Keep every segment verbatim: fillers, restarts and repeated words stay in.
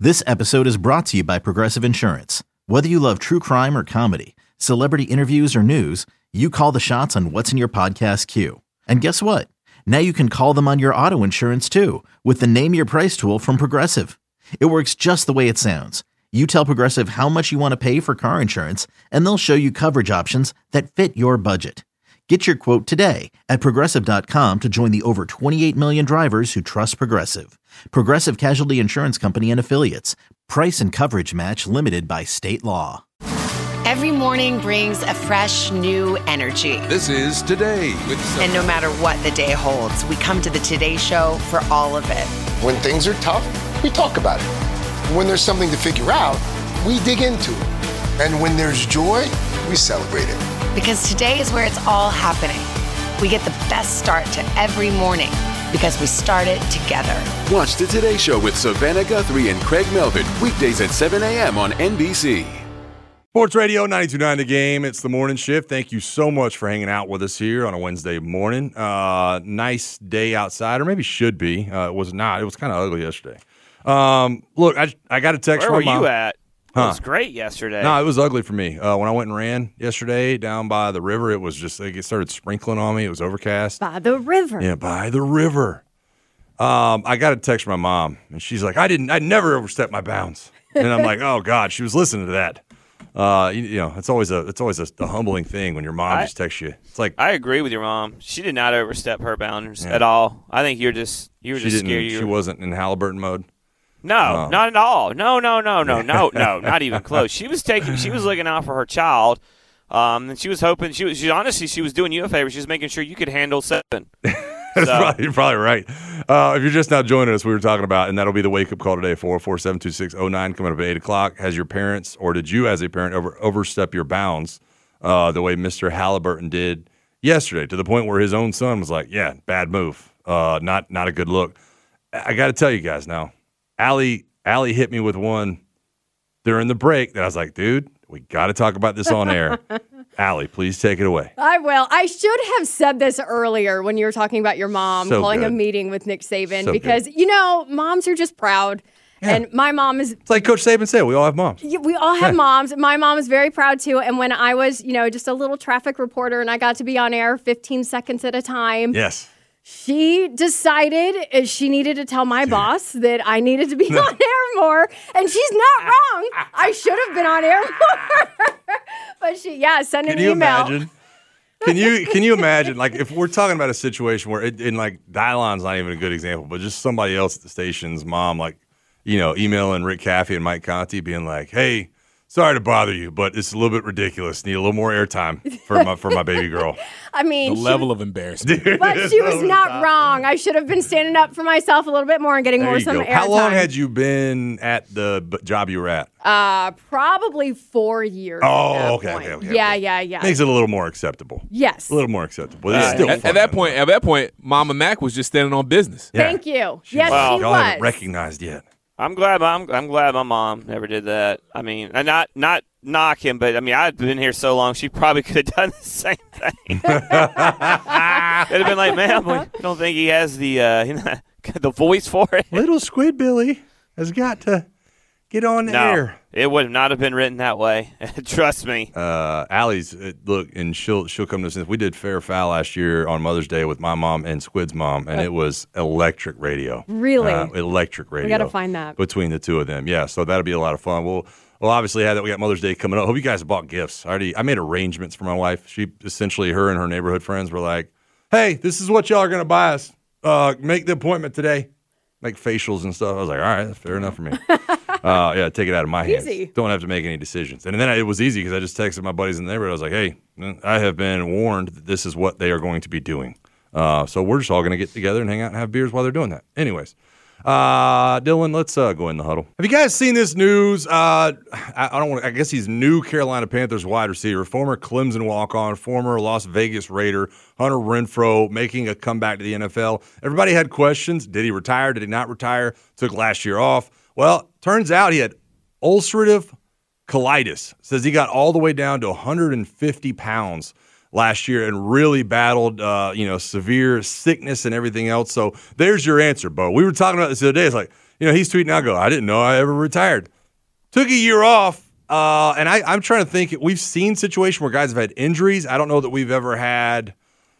This episode is brought to you by Progressive Insurance. Whether you love true crime or comedy, celebrity interviews or news, you call the shots on what's in your podcast queue. And guess what? Now you can call them on your auto insurance too with the Name Your Price tool from Progressive. It works just the way it sounds. You tell Progressive how much you want to pay for car insurance, and they'll show you coverage options that fit your budget. Get your quote today at Progressive dot com to join the over twenty-eight million drivers who trust Progressive. Progressive Casualty Insurance Company and Affiliates. Price and coverage match limited by state law. Every morning brings a fresh, new energy. This is Today with Sophie. And no matter what the day holds, we come to the Today Show for all of it. When things are tough, we talk about it. When there's something to figure out, we dig into it. And when there's joy, we celebrate it. Because today is where it's all happening. We get the best start to every morning because we start it together. Watch the Today Show with Savannah Guthrie and Craig Melvin, weekdays at seven a.m. on N B C. Sports Radio ninety-two point nine The Game. It's the morning shift. Thank you so much for hanging out with us here on a Wednesday morning. Uh, nice day outside, or maybe should be. Uh, it was not. It was kind of ugly yesterday. Um, look, I I got a text Where from were my you at? It Huh. was great yesterday. No, it was ugly for me. Uh, when I went and ran yesterday down by the river, it was just like it started sprinkling on me. It was overcast. By the river. Yeah, by the river. Um, I got a text from my mom, and she's like, "I didn't. I never overstepped my bounds." And I'm like, "Oh God," she was listening to that. Uh, you, you know, it's always a it's always a, a humbling thing when your mom I, just texts you. It's like I agree with your mom. She did not overstep her boundaries Yeah. at all. I think you're just you were she just didn't. scared. You She were, wasn't in Halliburton mode. No, Oh. not at all. No, no, no, no, no, no, not even close. She was taking. She was looking out for her child. Um, and she was hoping. She was. She honestly, she was doing you a favor. She was making sure you could handle seven. That's So- probably, you're probably right. Uh, if you're just now joining us, we were talking about, and that'll be the wake-up call today, four oh four, seven two six, oh nine, coming up at eight o'clock. Has your parents, or did you as a parent, over, overstep your bounds uh, the way Mister Halliburton did yesterday, to the point where his own son was like, yeah, bad move, uh, not not a good look. I got to tell you guys now, Allie, Allie hit me with one during the break that I was like, dude, we got to talk about this on air. Allie, please take it away. I will. I should have said this earlier when you were talking about your mom So calling good. a meeting with Nick Saban So because, good. you know, moms are just proud. Yeah. And my mom is, It's like Coach Saban said, we all have moms. yeah, we all have Yeah. moms. My mom is very proud too. And when I was, you know, just a little traffic reporter and I got to be on air fifteen seconds at a time, Yes. she decided uh, she needed to tell my boss that I needed to be on air more. And she's not wrong. I should have been on air more. But she, yeah, send an Can you email. imagine? Can you can you imagine, like, if we're talking about a situation where, it, in like, Dylon's not even a good example, but just somebody else at the station's mom, like, you know, emailing Rick Caffey and Mike Conti, being like, "Hey, sorry to bother you, but it's a little bit ridiculous. Need a little more airtime for my for my baby girl." I mean, The she level was- of embarrassment. but she was not wrong. I should have been standing up for myself a little bit more and getting There more you some go. airtime. How long had you been at the b- job you were at? Uh, probably four years. at Oh, that okay, point. okay, okay, Yeah, okay. yeah, yeah. Makes it a little more acceptable. Yes. A little more acceptable. It's still at, fun, at that though. point, at that point, Mama Mac was just standing on business. Yeah. Thank you. Yes, Wow. she Y'all haven't was. recognized yet. I'm glad. I'm. I'm glad my mom never did that. I mean, and not not knock him, but I mean, I've been here so long. She probably could have done the same thing. It'd have been like, "Ma'am, we don't think he has the uh, you know, the voice for it." Little Squid Billy has got to get on No, air. it would not have been written that way. Trust me. Uh, Allie's uh, look, and she'll she'll come to us. We did Fair Foul last year on Mother's Day with my mom and Squid's mom, and it was electric radio. Really? uh, electric radio. gotta find that. between the two of them. Yeah, so that'll be a lot of fun. We'll we'll obviously have that. We got Mother's Day coming up. Hope you guys have bought gifts. I already I made arrangements for my wife. She essentially her and her neighborhood friends were like, "Hey, this is what y'all are gonna buy us. Uh, make the appointment today." Make facials and stuff. I was like, all right, that's fair enough for me. uh, yeah, take it out of my hands. Easy. Don't have to make any decisions. And then it was easy because I just texted my buddies in the neighborhood. I was like, hey, I have been warned that this is what they are going to be doing. Uh, so we're just all going to get together and hang out and have beers while they're doing that. Anyways, uh, Dylan, let's uh, go in the huddle. Have you guys seen this news? Uh, I, I don't want. I guess he's new Carolina Panthers wide receiver, former Clemson walk-on, former Las Vegas Raider, Hunter Renfrow, making a comeback to the N F L. Everybody had questions. Did he retire? Did he not retire? Took last year off. Well, turns out he had ulcerative colitis. Says he got all the way down to one hundred fifty pounds last year and really battled, uh, you know, severe sickness and everything else. So there's your answer, Bo. We were talking about this the other day. It's like, you know, he's tweeting out, go, I didn't know I ever retired. Took a year off, uh, and I, I'm trying to think. We've seen situations where guys have had injuries. I don't know that we've ever had,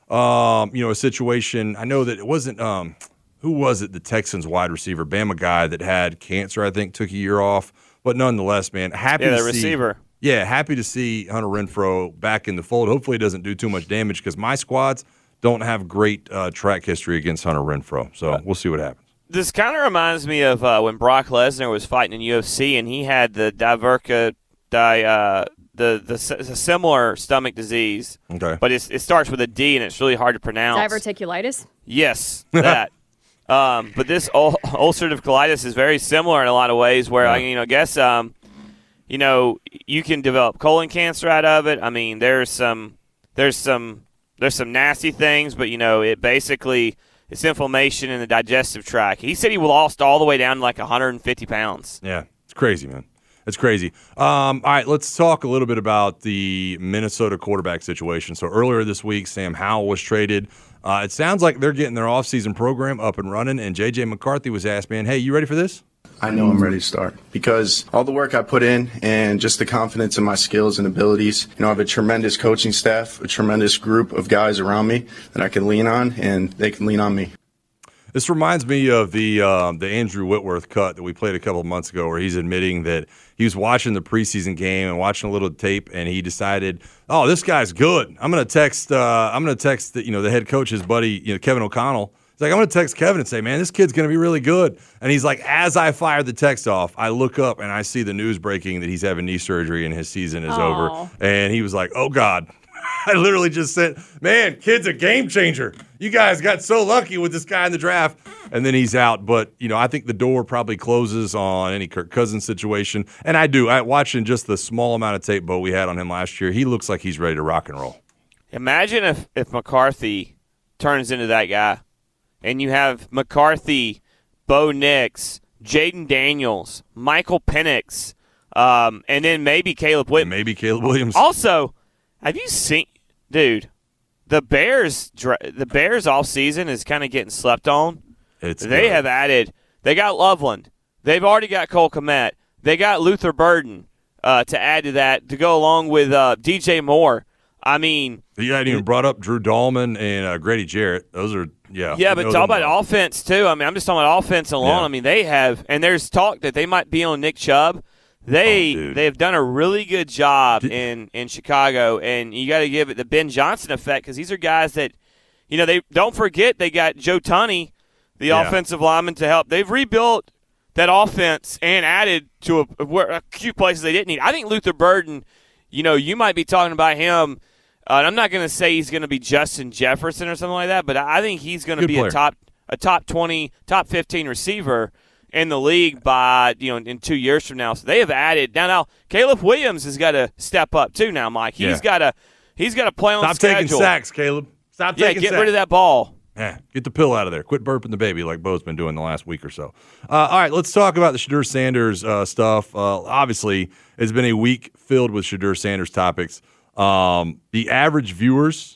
um, you know, a situation. I know that it wasn't um, – who was it, the Texans wide receiver, Bama guy that had cancer, I think, took a year off. But nonetheless, man, happy yeah, to the see – receiver. Yeah, happy to see Hunter Renfrow back in the fold. Hopefully he doesn't do too much damage because my squads don't have great uh, track history against Hunter Renfrow. So we'll see what happens. This kind of reminds me of uh, when Brock Lesnar was fighting in U F C and he had the diverca, di, uh, the, the the similar stomach disease. Okay. But it's, it starts with a D and it's really hard to pronounce. Diverticulitis? Yes, that. um, but this ul- ulcerative colitis is very similar in a lot of ways where, Yeah. I you know, guess, um, you know, you can develop colon cancer out of it. I mean, there's some, there's some, there's some nasty things, but, you know, it basically – it's inflammation in the digestive tract. He said he lost all the way down to like one hundred fifty pounds. Yeah, it's crazy, man. It's crazy. Um, all right, let's talk a little bit about the Minnesota quarterback situation. So earlier this week, Sam Howell was traded. Uh, it sounds like they're getting their offseason program up and running, and J J McCarthy was asked, man, hey, you ready for this? I know I'm ready to start because all the work I put in and just the confidence in my skills and abilities. You know, I have a tremendous coaching staff, a tremendous group of guys around me that I can lean on, and they can lean on me. This reminds me of the um, the Andrew Whitworth cut that we played a couple of months ago where he's admitting that he was watching the preseason game and watching a little tape and he decided, oh, this guy's good. I'm going to text uh, I'm going to text the, you know, the head coach, his buddy, you know, Kevin O'Connell. He's like, I'm going to text Kevin and say, man, this kid's going to be really good. And he's like, as I fired the text off, I look up and I see the news breaking that he's having knee surgery and his season is Aww. over. And he was like, oh, God. I literally just said, man, kid's a game changer. You guys got so lucky with this guy in the draft. And then he's out. But, you know, I think the door probably closes on any Kirk Cousins situation. And I do. I watching just the small amount of tape, Bo, we had on him last year. He looks like he's ready to rock and roll. Imagine if, if McCarthy turns into that guy. And you have McCarthy, Bo Nix, Jaden Daniels, Michael Penix, um, and then maybe Caleb Williams. Maybe Caleb Williams. Also, have you seen, dude? The Bears, the Bears all season is kind of getting slept on. It's they good. have added. They got Loveland. They've already got Cole Kmet. They got Luther Burden uh, to add to that to go along with uh, D J Moore. I mean, you hadn't even brought up Drew Dahlman and uh, Grady Jarrett. Those are, yeah. Yeah, but talk about well. offense, too. I mean, I'm just talking about offense alone. Yeah. I mean, they have, and there's talk that they might be on Nick Chubb. They oh, they have done a really good job in, in Chicago, and you got to give it the Ben Johnson effect because these are guys that, you know, they don't forget they got Joe Tunney, the yeah. offensive lineman, to help. They've rebuilt that offense and added to a, a few places they didn't need. I think Luther Burden, you know, you might be talking about him. Uh, and I'm not going to say he's going to be Justin Jefferson or something like that, but I think he's going to be player. a top a top twenty, top fifteen receiver in the league by, you know, in two years from now. So they have added now. Now Caleb Williams has got to step up too. Now, Mike, he's yeah. got to he's got to play on Stop schedule. taking sacks, Caleb. Stop yeah, taking get sacks. rid of that ball. Yeah, get the pill out of there. Quit burping the baby like Bo's been doing the last week or so. Uh, all right, let's talk about the Shedeur Sanders uh, stuff. Uh, obviously, it's been a week filled with Shedeur Sanders topics. Um, the average viewers,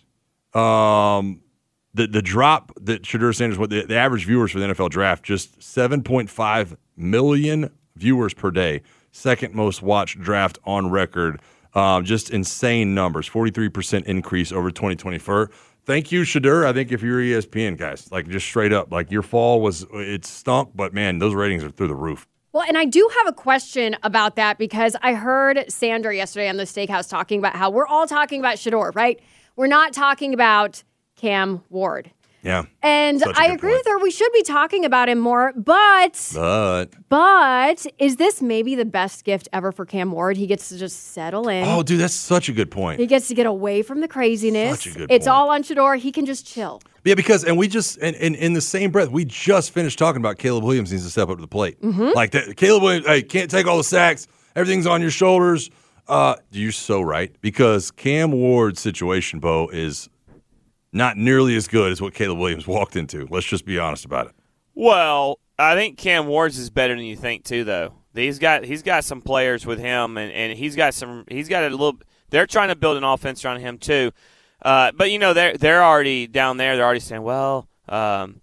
um, the the drop that Shedeur Sanders, the, the average viewers for the N F L draft, just seven point five million viewers per day, second most watched draft on record. Um, just insane numbers, forty-three percent increase over twenty twenty-four. Thank you, Shedeur. I think if you're E S P N guys, like just straight up, like your fall was it stunk, but man, those ratings are through the roof. Well, and I do have a question about that because I heard Sandra yesterday on the Steakhouse talking about how we're all talking about Shedeur, right? We're not talking about Cam Ward. Yeah. And I agree point. with her. We should be talking about him more, but But but is this maybe the best gift ever for Cam Ward? He gets to just settle in. Oh, dude, that's such a good point. He gets to get away from the craziness. Such a good it's point. all on Shedeur. He can just chill. Yeah, because and we just and, and in the same breath, we just finished talking about Caleb Williams needs to step up to the plate. Mm-hmm. Like that, Caleb Williams, hey, can't take all the sacks. Everything's on your shoulders. Uh, you're so right because Cam Ward's situation, Bo, is not nearly as good as what Caleb Williams walked into. Let's just be honest about it. Well, I think Cam Ward's is better than you think too, though. He's got he's got some players with him, and, and he's got some he's got a little. They're trying to build an offense around him too. Uh, but you know they're they're already down there. They're already saying, well, um,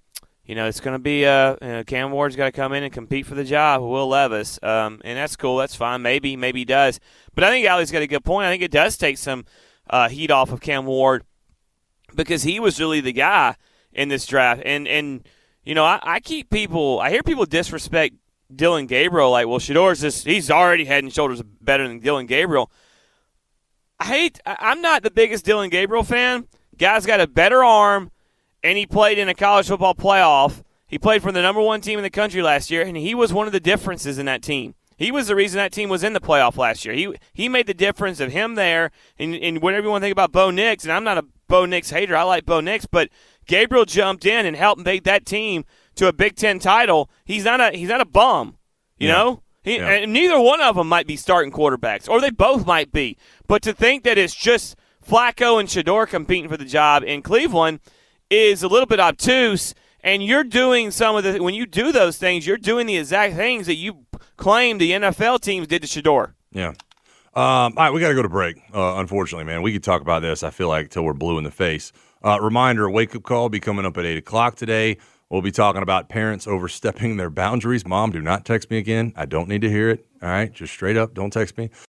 you know, it's going to be uh, you know, Cam Ward's got to come in and compete for the job with Will Levis, um, and that's cool. That's fine. Maybe, maybe he does. But I think Allie's got a good point. I think it does take some uh, heat off of Cam Ward because he was really the guy in this draft. And, and you know, I, I keep people – I hear people disrespect Dillon Gabriel like, well, Shedor's just – he's already head and shoulders better than Dillon Gabriel. I hate – I'm not the biggest Dillon Gabriel fan. Guy's got a better arm. And he played in a college football playoff. He played for the number one team in the country last year, and he was one of the differences in that team. He was the reason that team was in the playoff last year. He he made the difference of him there. And, and whatever you want to think about Bo Nix, and I'm not a Bo Nix hater. I like Bo Nix, but Gabriel jumped in and helped make that team to a Big Ten title. He's not a he's not a bum, you yeah. know. He, yeah. And neither one of them might be starting quarterbacks, or they both might be. But to think that it's just Flacco and Shedeur competing for the job in Cleveland is a little bit obtuse, and you're doing some of the – when you do those things, you're doing the exact things that you claim the N F L teams did to Shedeur. Yeah. Um, all right, we got to go to break, uh, unfortunately, man. We could talk about this, I feel like, until we're blue in the face. Uh, reminder, wake-up call will be coming up at eight o'clock today. We'll be talking about parents overstepping their boundaries. Mom, do not text me again. I don't need to hear it. All right, just straight up, don't text me.